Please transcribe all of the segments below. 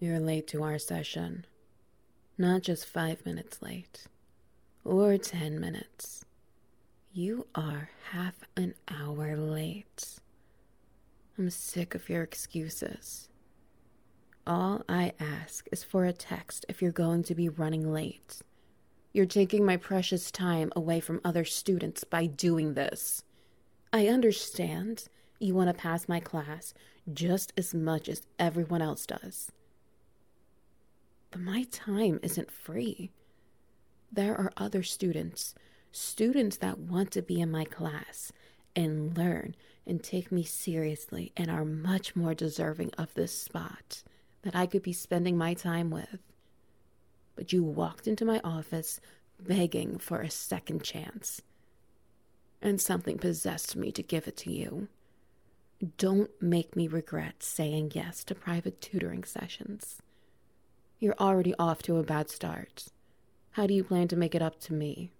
You're late to our session. Not just 5 minutes late. Or 10 minutes. You are half an hour late. I'm sick of your excuses. All I ask is for a text if you're going to be running late. You're taking my precious time away from other students by doing this. I understand you want to pass my class just as much as everyone else does. But my time isn't free. There are other students that want to be in my class and learn and take me seriously and are much more deserving of this spot that I could be spending my time with. But you walked into my office begging for a second chance. And something possessed me to give it to you. Don't make me regret saying yes to private tutoring sessions. You're already off to a bad start. How do you plan to make it up to me?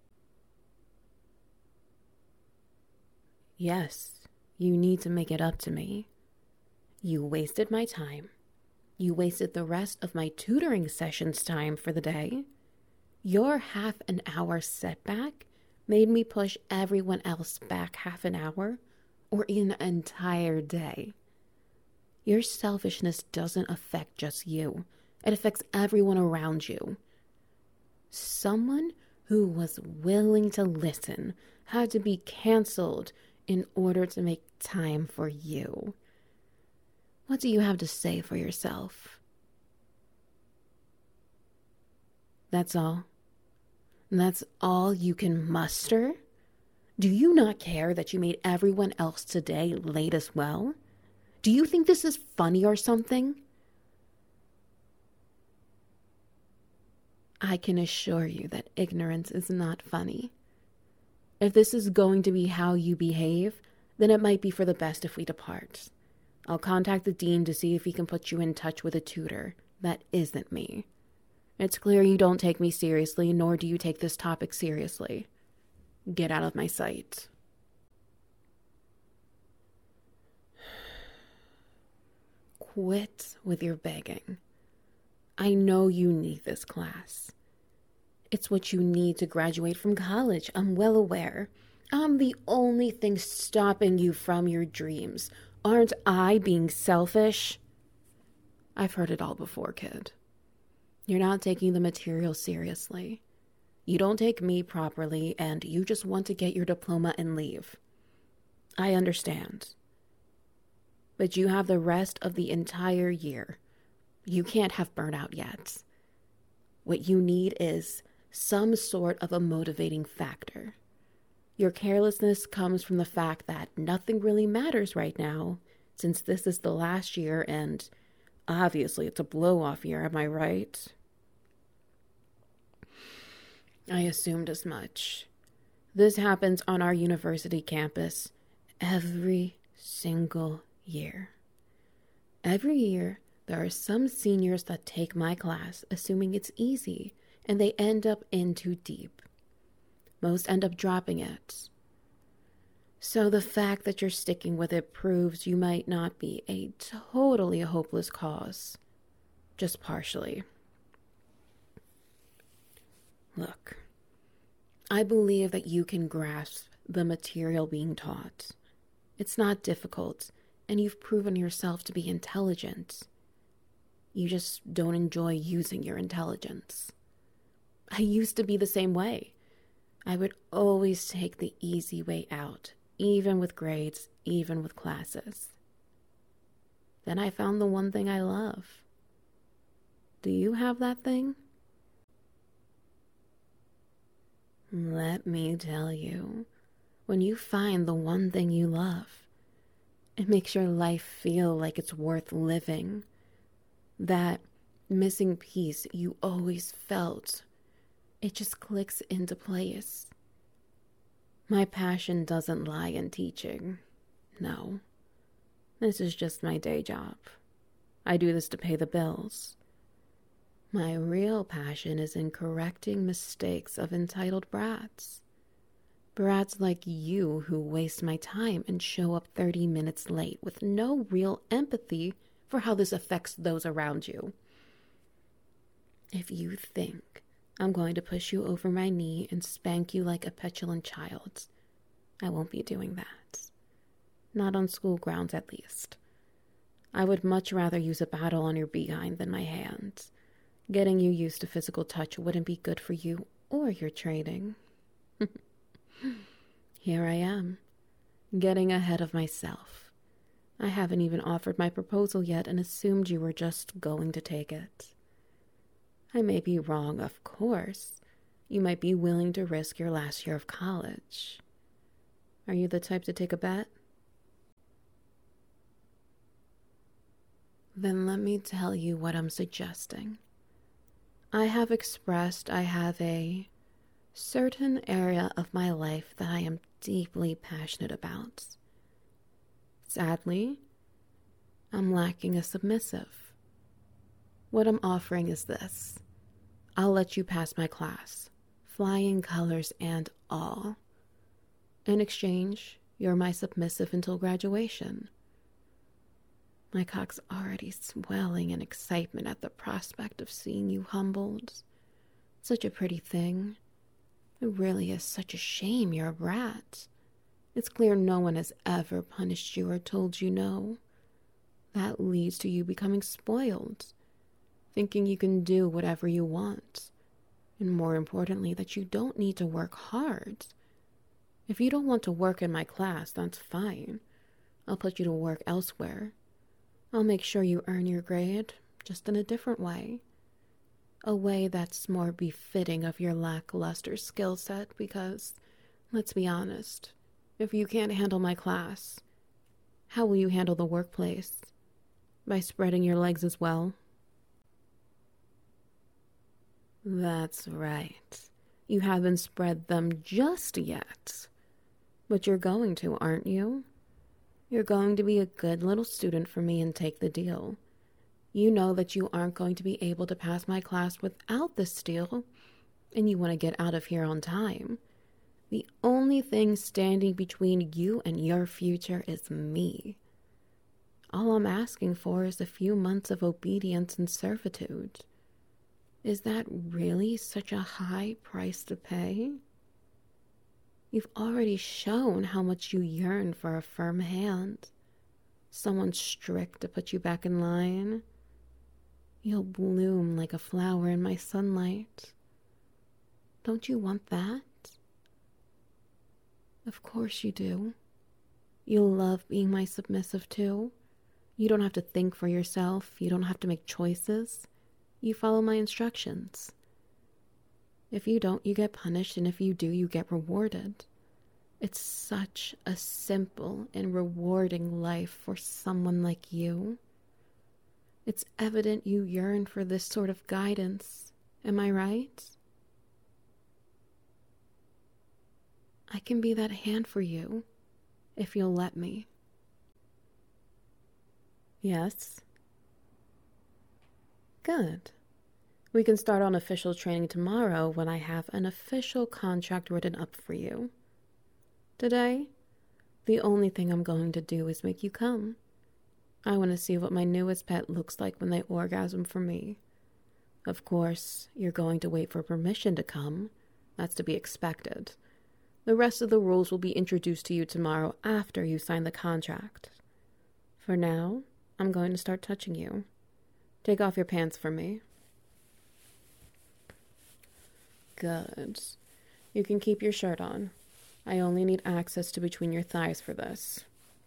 Yes, you need to make it up to me. You wasted my time. You wasted the rest of my tutoring session's time for the day. Your half an hour setback made me push everyone else back half an hour or an entire day. Your selfishness doesn't affect just you. It affects everyone around you. Someone who was willing to listen had to be canceled in order to make time for you. What do you have to say for yourself? That's all? That's all you can muster? Do you not care that you made everyone else today late as well? Do you think this is funny or something? I can assure you that ignorance is not funny. If this is going to be how you behave, then it might be for the best if we depart. I'll contact the dean to see if he can put you in touch with a tutor. That isn't me. It's clear you don't take me seriously, nor do you take this topic seriously. Get out of my sight. Quit with your begging. I know you need this class. It's what you need to graduate from college. I'm well aware. I'm the only thing stopping you from your dreams. Aren't I being selfish? I've heard it all before, kid. You're not taking the material seriously. You don't take me properly, and you just want to get your diploma and leave. I understand. But you have the rest of the entire year. You can't have burnout yet. What you need is some sort of a motivating factor. Your carelessness comes from the fact that nothing really matters right now, since this is the last year and obviously it's a blow-off year, am I right? I assumed as much. This happens on our university campus every single year. Every year, there are some seniors that take my class assuming it's easy, and they end up in too deep. Most end up dropping it. So the fact that you're sticking with it proves you might not be a totally hopeless cause. Just partially. Look, I believe that you can grasp the material being taught. It's not difficult, and you've proven yourself to be intelligent. You just don't enjoy using your intelligence. I used to be the same way. I would always take the easy way out, even with grades, even with classes. Then I found the one thing I love. Do you have that thing? Let me tell you, when you find the one thing you love, it makes your life feel like it's worth living. That missing piece you always felt, it just clicks into place. My passion doesn't lie in teaching. No. This is just my day job. I do this to pay the bills. My real passion is in correcting mistakes of entitled brats. Brats like you who waste my time and show up 30 minutes late with no real empathy for how this affects those around you. If you think I'm going to push you over my knee and spank you like a petulant child, I won't be doing that. Not on school grounds, at least. I would much rather use a battle on your behind than my hands. Getting you used to physical touch wouldn't be good for you or your training. Here I am, getting ahead of myself. I haven't even offered my proposal yet and assumed you were just going to take it. I may be wrong, of course. You might be willing to risk your last year of college. Are you the type to take a bet? Then let me tell you what I'm suggesting. I have expressed I have a certain area of my life that I am deeply passionate about. Sadly, I'm lacking a submissive. What I'm offering is this. I'll let you pass my class, flying colors and all. In exchange, you're my submissive until graduation. My cock's already swelling in excitement at the prospect of seeing you humbled. Such a pretty thing. It really is such a shame you're a brat. It's clear no one has ever punished you or told you no. That leads to you becoming spoiled, thinking you can do whatever you want, and more importantly, that you don't need to work hard. If you don't want to work in my class, that's fine. I'll put you to work elsewhere. I'll make sure you earn your grade, just in a different way. A way that's more befitting of your lackluster skill set because, let's be honest, if you can't handle my class, how will you handle the workplace? By spreading your legs as well? That's right. You haven't spread them just yet. But you're going to, aren't you? You're going to be a good little student for me and take the deal. You know that you aren't going to be able to pass my class without this deal, and you want to get out of here on time. The only thing standing between you and your future is me. All I'm asking for is a few months of obedience and servitude. Is that really such a high price to pay? You've already shown how much you yearn for a firm hand, someone strict to put you back in line. You'll bloom like a flower in my sunlight. Don't you want that? Of course you do. You'll love being my submissive too. You don't have to think for yourself. You don't have to make choices. You follow my instructions. If you don't, you get punished, and if you do, you get rewarded. It's such a simple and rewarding life for someone like you. It's evident you yearn for this sort of guidance. Am I right? I can be that hand for you, if you'll let me. Yes? Good. We can start on official training tomorrow when I have an official contract written up for you. Today, the only thing I'm going to do is make you come. I want to see what my newest pet looks like when they orgasm for me. Of course, you're going to wait for permission to come. That's to be expected. The rest of the rules will be introduced to you tomorrow after you sign the contract. For now, I'm going to start touching you. Take off your pants for me. Good. You can keep your shirt on. I only need access to between your thighs for this.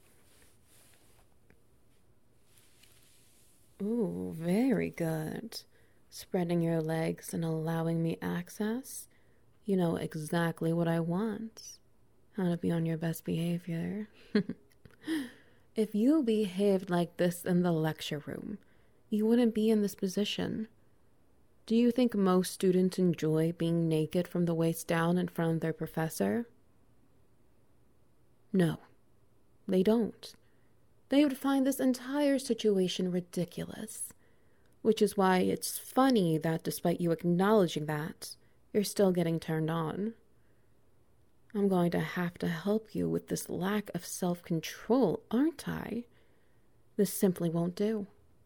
Ooh, very good. Spreading your legs and allowing me access. You know exactly what I want. How to be on your best behavior. If you behaved like this in the lecture room, you wouldn't be in this position. Do you think most students enjoy being naked from the waist down in front of their professor? No, they don't. They would find this entire situation ridiculous, which is why it's funny that despite you acknowledging that, you're still getting turned on. I'm going to have to help you with this lack of self-control, aren't I? This simply won't do.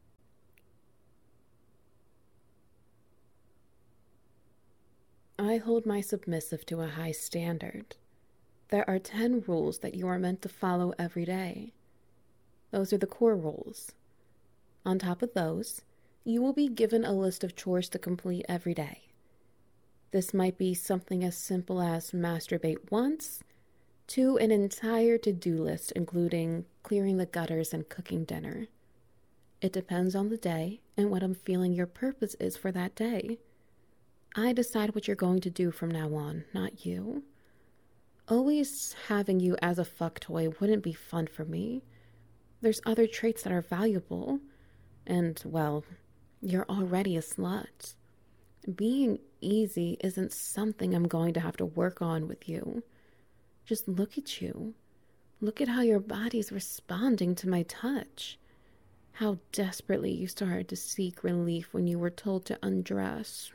I hold my submissive to a high standard. There are 10 rules that you are meant to follow every day. Those are the core rules. On top of those, you will be given a list of chores to complete every day. This might be something as simple as masturbate once, to an entire to-do list including clearing the gutters and cooking dinner. It depends on the day and what I'm feeling your purpose is for that day. I decide what you're going to do from now on, not you. Always having you as a fuck toy wouldn't be fun for me. There's other traits that are valuable, and, well, you're already a slut. Being easy isn't something I'm going to have to work on with you. Just look at you. Look at how your body's responding to my touch. How desperately you started to seek relief when you were told to undress.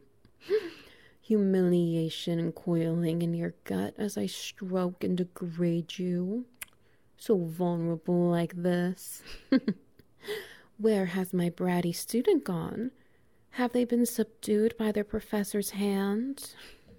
Humiliation coiling in your gut as I stroke and degrade you. So vulnerable like this. Where has my bratty student gone? Have they been subdued by their professor's hand?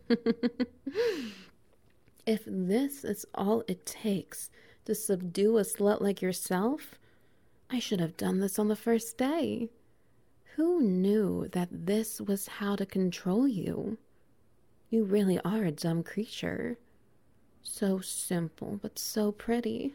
If this is all it takes to subdue a slut like yourself, I should have done this on the first day. Who knew that this was how to control you? You really are a dumb creature. So simple, but so pretty.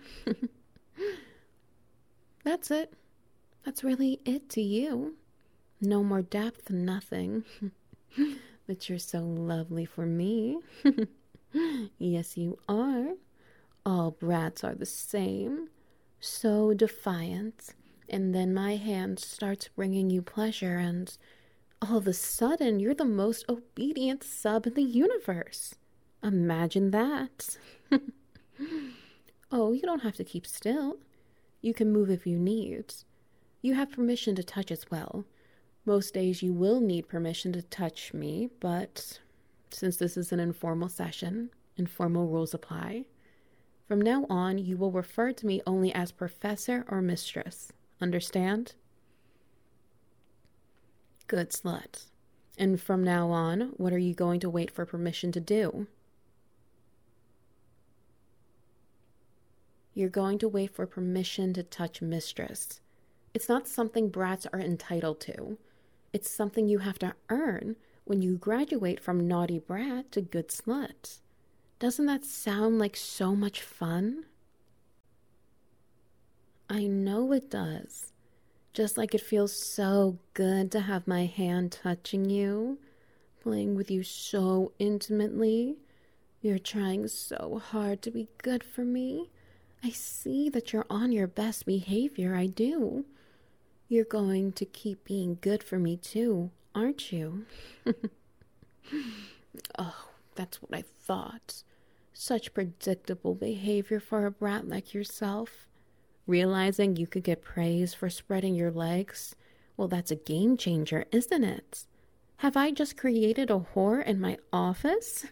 That's it. That's really it to you. No more depth, nothing. But you're so lovely for me. Yes, you are. All brats are the same. So defiant. And then my hand starts bringing you pleasure, and all of a sudden, you're the most obedient sub in the universe. Imagine that. Oh, you don't have to keep still. You can move if you need. You have permission to touch as well. Most days you will need permission to touch me, but since this is an informal session, informal rules apply. From now on, you will refer to me only as professor or mistress. Understand? Good slut. And from now on, what are you going to wait for permission to do? You're going to wait for permission to touch mistress. It's not something brats are entitled to. It's something you have to earn when you graduate from naughty brat to good slut. Doesn't that sound like so much fun? I know it does. Just like it feels so good to have my hand touching you, playing with you so intimately. You're trying so hard to be good for me. I see that you're on your best behavior, I do. You're going to keep being good for me too, aren't you? Oh, that's what I thought. Such predictable behavior for a brat like yourself. Realizing you could get praise for spreading your legs, well, that's a game changer, isn't it? Have I just created a whore in my office?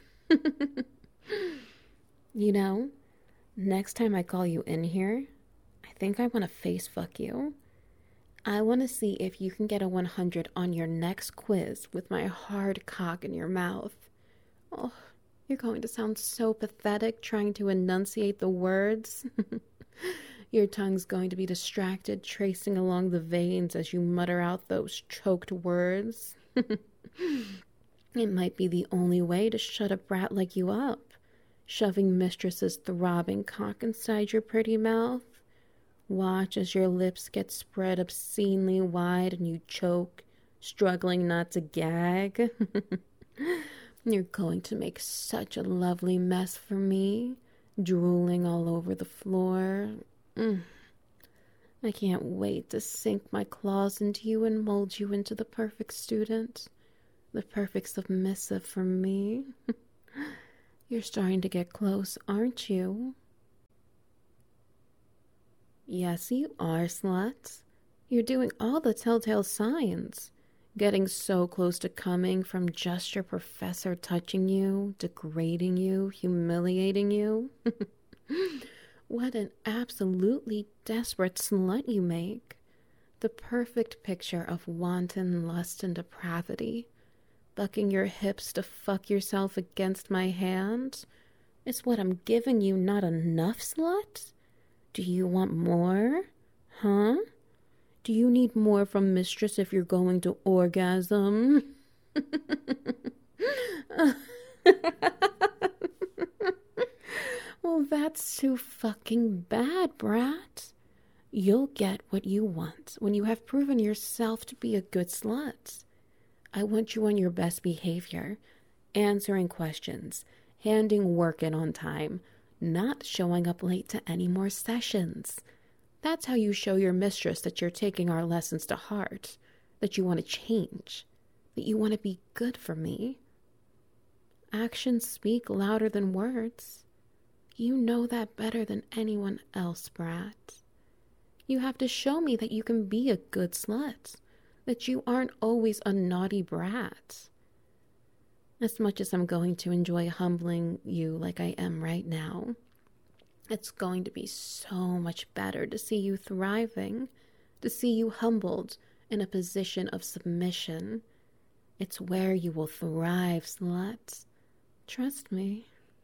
You know, next time I call you in here, I think I want to face fuck you. I want to see if you can get a 100 on your next quiz with my hard cock in your mouth. Oh, you're going to sound so pathetic trying to enunciate the words. Your tongue's going to be distracted, tracing along the veins as you mutter out those choked words. It might be the only way to shut a brat like you up, shoving mistress's throbbing cock inside your pretty mouth. Watch as your lips get spread obscenely wide and you choke, struggling not to gag. You're going to make such a lovely mess for me, drooling all over the floor. I can't wait to sink my claws into you and mold you into the perfect student, the perfect submissive for me. You're starting to get close, aren't you? Yes, you are, slut. You're doing all the telltale signs. Getting so close to coming from just your professor touching you, degrading you, humiliating you. What an absolutely desperate slut you make. The perfect picture of wanton lust and depravity. bucking your hips to fuck yourself against my hand? Is what I'm giving you not enough, slut? Do you want more? Huh? Do you need more from Mistress if you're going to orgasm? Well, that's too fucking bad, brat. You'll get what you want when you have proven yourself to be a good slut. I want you on your best behavior, answering questions, handing work in on time, not showing up late to any more sessions. That's how you show your mistress that you're taking our lessons to heart, that you want to change, that you want to be good for me. Actions speak louder than words. You know that better than anyone else, brat. You have to show me that you can be a good slut, that you aren't always a naughty brat. As much as I'm going to enjoy humbling you like I am right now, it's going to be so much better to see you thriving, to see you humbled in a position of submission. It's where you will thrive, slut. Trust me.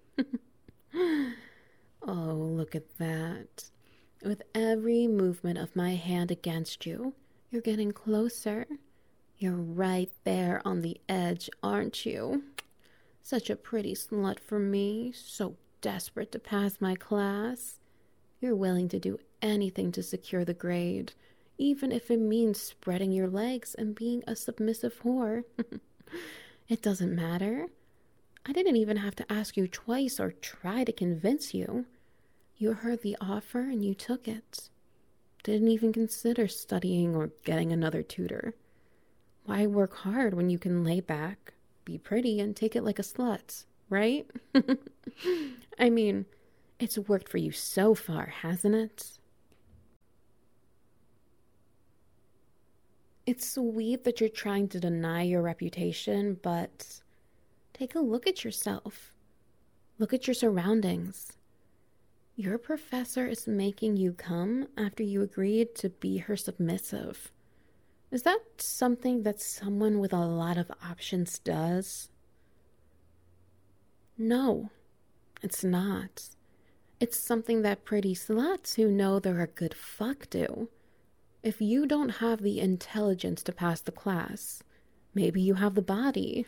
Oh, look at that. With every movement of my hand against you, you're getting closer. You're right there on the edge, aren't you? Such a pretty slut for me, so desperate to pass my class. You're willing to do anything to secure the grade, even if it means spreading your legs and being a submissive whore. It doesn't matter. I didn't even have to ask you twice or try to convince you. You heard the offer and you took it. Didn't even consider studying or getting another tutor. Why work hard when you can lay back, be pretty, and take it like a slut, right? I mean, it's worked for you so far, hasn't it? It's sweet that you're trying to deny your reputation, but take a look at yourself. Look at your surroundings. Your professor is making you come after you agreed to be her submissive. Is that something that someone with a lot of options does? No, it's not. It's something that pretty sluts who know they're a good fuck do. If you don't have the intelligence to pass the class, maybe you have the body.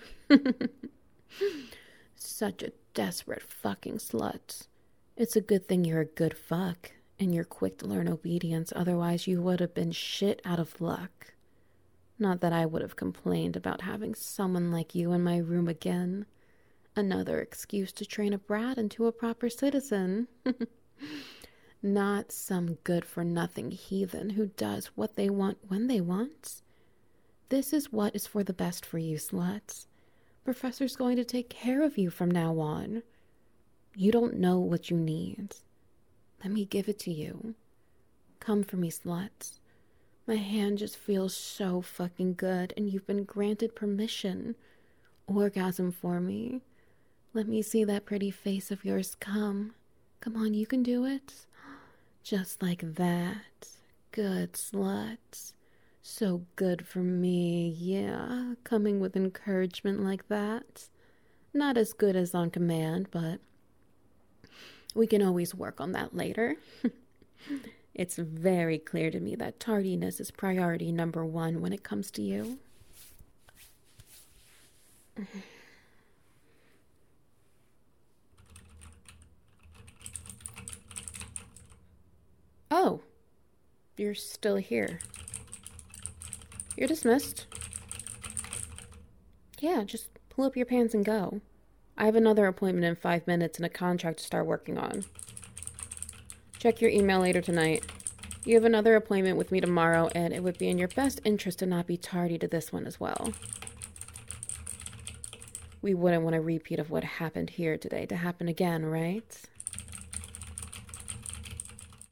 Such a desperate fucking slut. It's a good thing you're a good fuck and you're quick to learn obedience, otherwise you would have been shit out of luck. Not that I would have complained about having someone like you in my room again. Another excuse to train a brat into a proper citizen. Not some good-for-nothing heathen who does what they want when they want. This is what is for the best for you, sluts. Professor's going to take care of you from now on. You don't know what you need. Let me give it to you. Come for me, sluts. My hand just feels so fucking good, and you've been granted permission. Orgasm for me. Let me see that pretty face of yours come. Come on, you can do it. Just like that. Good, sluts. So good for me, yeah. Coming with encouragement like that. Not as good as on command, but we can always work on that later. It's very clear to me that tardiness is priority number one when it comes to you. Oh, you're still here. You're dismissed. Yeah, just pull up your pants and go. I have another appointment in 5 minutes and a contract to start working on. Check your email later tonight. You have another appointment with me tomorrow, and it would be in your best interest to not be tardy to this one as well. We wouldn't want a repeat of what happened here today to happen again, right?